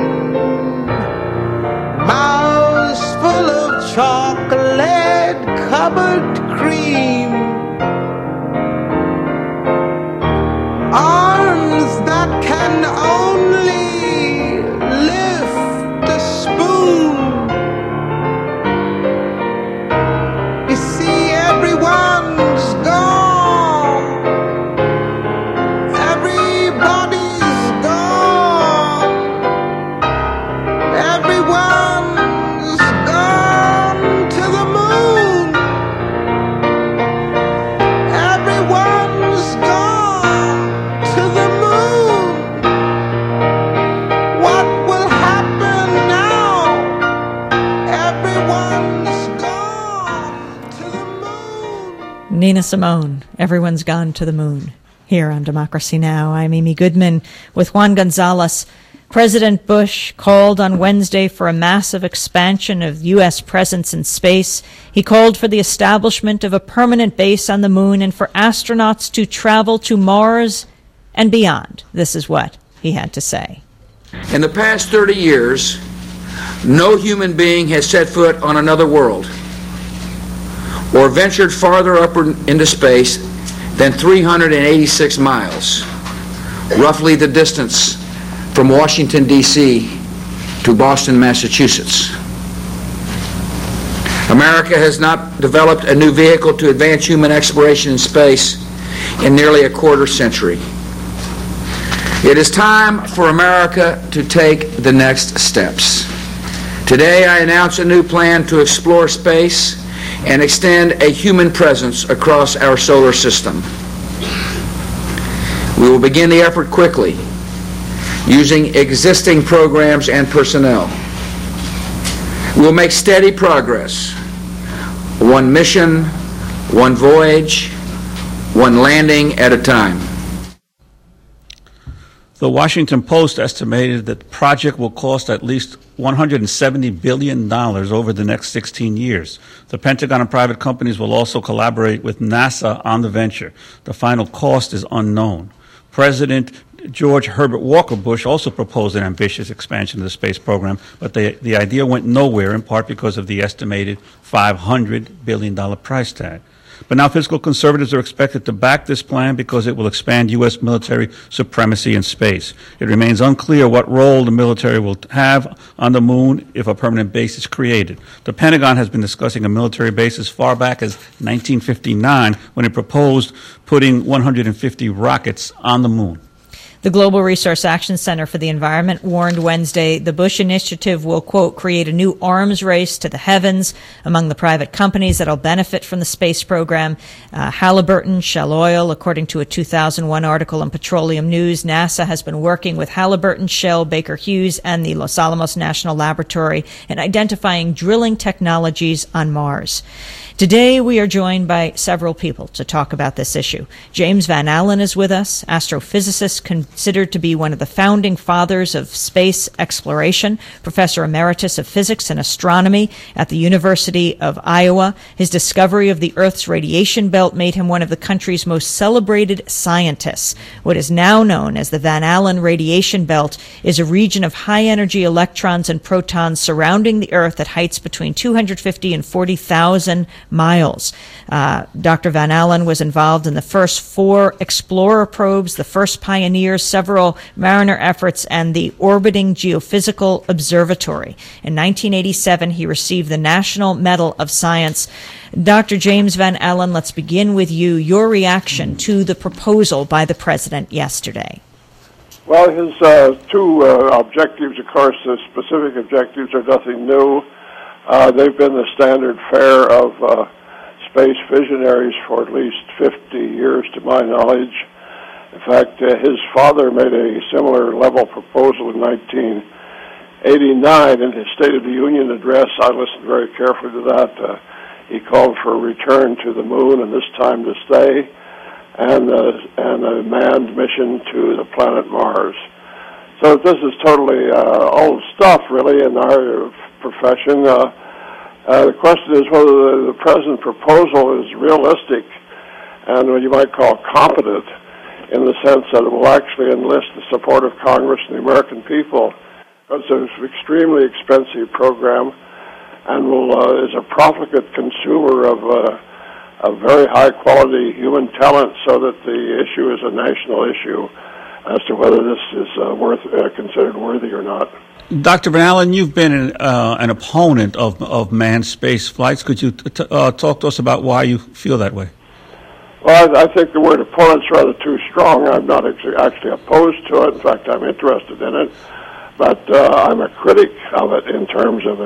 Mouths full of chocolate covered cream. Arms that can only lift a spoon. You see, everyone's gone. Everybody's gone. Everyone's gone to the moon. Everyone's gone to the moon. What will happen now? Everyone's gone to the moon. Nina Simone, Everyone's Gone to the Moon. Here on Democracy Now! I'm Amy Goodman with Juan Gonzalez. President Bush called on Wednesday for a massive expansion of U.S. presence in space. He called for the establishment of a permanent base on the moon and for astronauts to travel to Mars and beyond. This is what he had to say. In the past 30 years, no human being has set foot on another world or ventured farther upward into space than 386 miles, roughly the distance from Washington, D.C. to Boston, Massachusetts. America has not developed a new vehicle to advance human exploration in space in nearly a quarter century. It is time for America to take the next steps. Today, I announce a new plan to explore space and extend a human presence across our solar system. We will begin the effort quickly, using existing programs and personnel. We will make steady progress one mission, one voyage, one landing at a time. The Washington Post estimated that the project will cost at least $170 billion over the next 16 years. The Pentagon and private companies will also collaborate with NASA on the venture. The final cost is unknown. President George Herbert Walker Bush also proposed an ambitious expansion of the space program, but the idea went nowhere, in part because of the estimated $500 billion price tag. But now fiscal conservatives are expected to back this plan because it will expand U.S. military supremacy in space. It remains unclear what role the military will have on the moon if a permanent base is created. The Pentagon has been discussing a military base as far back as 1959 when it proposed putting 150 rockets on the moon. The Global Resource Action Center for the Environment warned Wednesday the Bush initiative will, quote, create a new arms race to the heavens among the private companies that will benefit from the space program. Halliburton, Shell Oil, according to a 2001 article in Petroleum News, NASA has been working with Halliburton, Shell, Baker Hughes, and the Los Alamos National Laboratory in identifying drilling technologies on Mars. Today, we are joined by several people to talk about this issue. James Van Allen is with us, astrophysicist considered to be one of the founding fathers of space exploration, professor emeritus of physics and astronomy at the University of Iowa. His discovery of the Earth's radiation belt made him one of the country's most celebrated scientists. What is now known as the Van Allen radiation belt is a region of high-energy electrons and protons surrounding the Earth at heights between 250 and 40,000 miles. Dr. Van Allen was involved in the first 4 Explorer probes, the first Pioneer, several Mariner efforts, and the Orbiting Geophysical Observatory. In 1987, he received the National Medal of Science. Dr. James Van Allen, let's begin with you. Your reaction to the proposal by the president yesterday. Well, his 2 objectives, of course, the specific objectives are nothing new. They've been the standard fare of space visionaries for at least 50 years, to my knowledge. In fact, his father made a similar level proposal in 1989 in his State of the Union address. I listened very carefully to that. He called for a return to the moon, and this time to stay, and a manned mission to the planet Mars. So this is totally old stuff, really, in our profession. The question is whether the present proposal is realistic and what you might call competent, in the sense that it will actually enlist the support of Congress and the American people. It's an extremely expensive program and is a profligate consumer of very high-quality human talent, so that the issue is a national issue as to whether this is considered worthy or not. Dr. Van Allen, you've been an opponent of manned space flights. Could you talk to us about why you feel that way? Well, I think the word opponent's rather too strong. I'm not actually opposed to it. In fact, I'm interested in it. But I'm a critic of it in terms of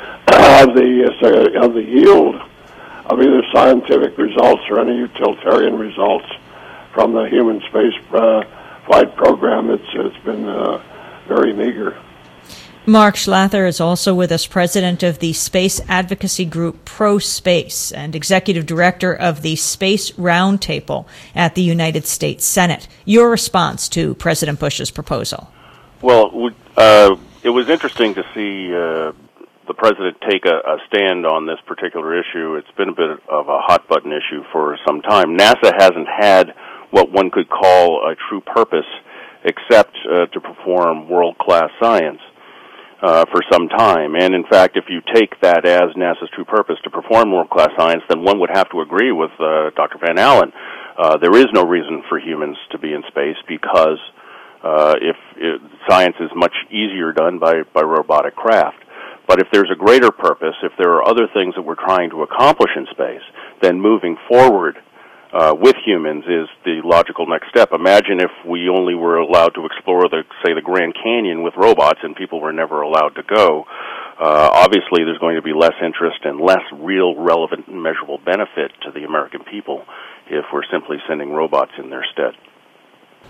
the yield of either scientific results or any utilitarian results from the human space flight program. It's been very meager. Mark Schlather is also with us, president of the space advocacy group ProSpace and executive director of the Space Roundtable at the United States Senate. Your response to President Bush's proposal? Well, it was interesting to see the president take a stand on this particular issue. It's been a bit of a hot-button issue for some time. NASA hasn't had what one could call a true purpose except to perform world-class science for some time. And in fact, if you take that as NASA's true purpose to perform world-class science, then one would have to agree with Dr. Van Allen. There is no reason for humans to be in space because if science is much easier done by robotic craft. But if there's a greater purpose, if there are other things that we're trying to accomplish in space, then moving forward with humans is the logical next step. Imagine if we only were allowed to explore the Grand Canyon with robots and people were never allowed to go. Obviously, there's going to be less interest and less real, relevant, and measurable benefit to the American people if we're simply sending robots in their stead.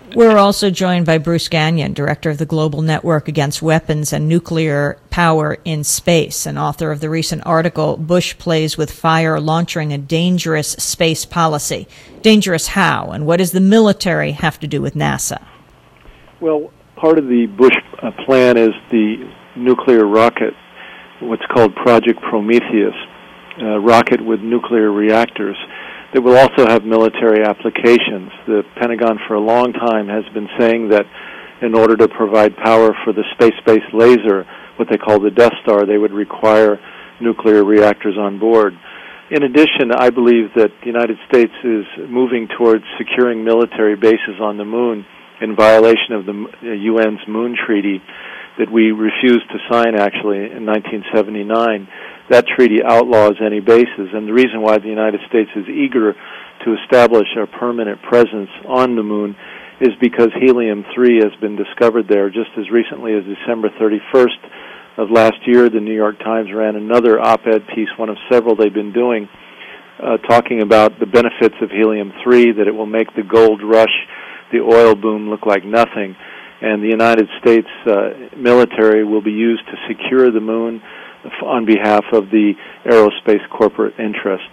We're also joined by Bruce Gagnon, director of the Global Network Against Weapons and Nuclear Power in Space, and author of the recent article, Bush Plays with Fire, Launching a Dangerous Space Policy. Dangerous how, and what does the military have to do with NASA? Well, part of the Bush plan is the nuclear rocket, what's called Project Prometheus, a rocket with nuclear reactors that will also have military applications. The Pentagon for a long time has been saying that in order to provide power for the space-based laser, what they call the Death Star, they would require nuclear reactors on board. In addition, I believe that the United States is moving towards securing military bases on the moon in violation of the UN's Moon Treaty that we refused to sign, actually, in 1979. That treaty outlaws any bases, and the reason why the United States is eager to establish a permanent presence on the moon is because helium-3 has been discovered there. Just as recently as December 31st of last year, the New York Times ran another op-ed piece, one of several they've been doing, talking about the benefits of helium-3, that it will make the gold rush, the oil boom, look like nothing. And the United States military will be used to secure the moon on behalf of the aerospace corporate interests.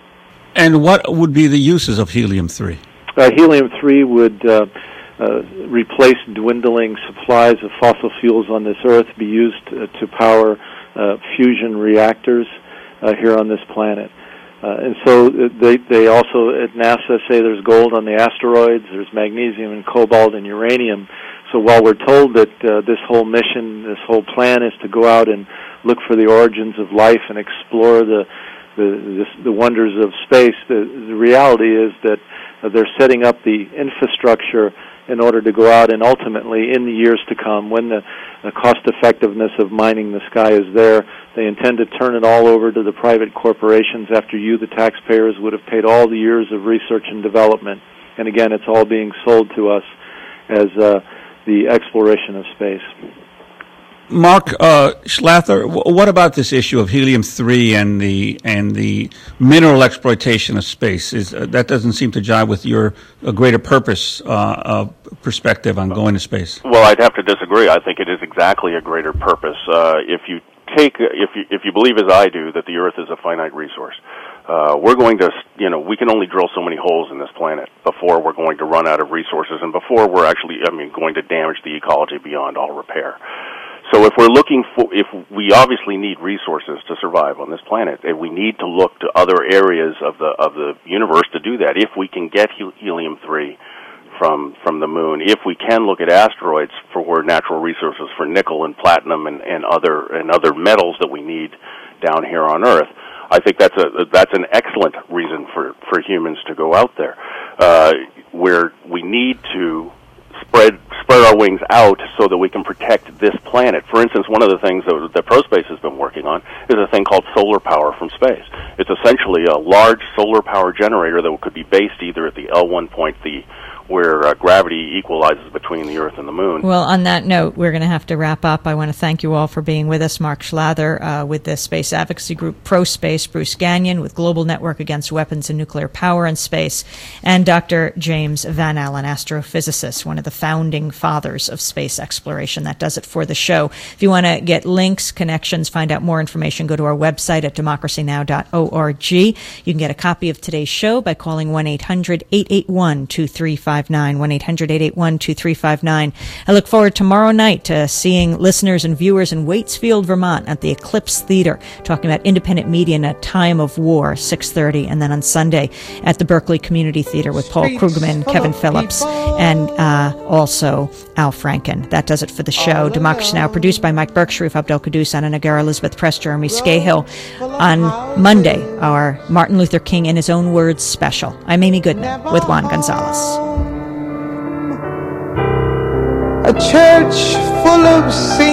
And what would be the uses of helium-3? Helium-3 would replace dwindling supplies of fossil fuels on this Earth, be used to power fusion reactors here on this planet. And so they also at NASA say there's gold on the asteroids, there's magnesium and cobalt and uranium. So while we're told that this whole mission, this whole plan is to go out and look for the origins of life and explore the wonders of space, the reality is that they're setting up the infrastructure in order to go out and ultimately, in the years to come, when the cost-effectiveness of mining the sky is there, they intend to turn it all over to the private corporations after you, the taxpayers, would have paid all the years of research and development. And again, it's all being sold to us as the exploration of space. Mark Schlather, what about this issue of helium-3 and the mineral exploitation of space? That doesn't seem to jive with your greater purpose perspective on going to space. Well, I'd have to disagree. I think it is exactly a greater purpose. If you believe as I do that the Earth is a finite resource, we're going to, we can only drill so many holes in this planet before we're going to run out of resources and before we're actually, going to damage the ecology beyond all repair. So if we obviously need resources to survive on this planet, and we need to look to other areas of the universe to do that. If we can get helium-3 from the moon, if we can look at asteroids for natural resources for nickel and platinum and other metals that we need down here on Earth, I think that's an excellent reason for humans to go out there, where we need to spread our wings out so that we can protect this planet. For instance, one of the things that ProSpace has been working on is a thing called solar power from space. It's essentially a large solar power generator that could be based either at the L1 point, where gravity equalizes between the Earth and the Moon. Well, on that note, we're going to have to wrap up. I want to thank you all for being with us. Mark Schlather with the space advocacy group ProSpace, Bruce Gagnon with Global Network Against Weapons and Nuclear Power in Space, and Dr. James Van Allen, astrophysicist, one of the founding fathers of space exploration. That does it for the show. If you want to get links, connections, find out more information, go to our website at democracynow.org. You can get a copy of today's show by calling 1-800-881-2359. 1-800-881-2359. I look forward tomorrow night to seeing listeners and viewers in Waitsfield, Vermont at the Eclipse Theater, talking about independent media in a time of war, 6:30, and then on Sunday at the Berkeley Community Theater with Paul Krugman, Kevin Phillips, and also Al Franken. That does it for the show. Democracy Now! Produced by Mike Burke, Sharif Abdel Qaddus, Anna Nagar, Elizabeth Press, Jeremy Scahill. On Monday, our Martin Luther King in His Own Words special. I'm Amy Goodman with Juan Gonzalez. A church full of saints.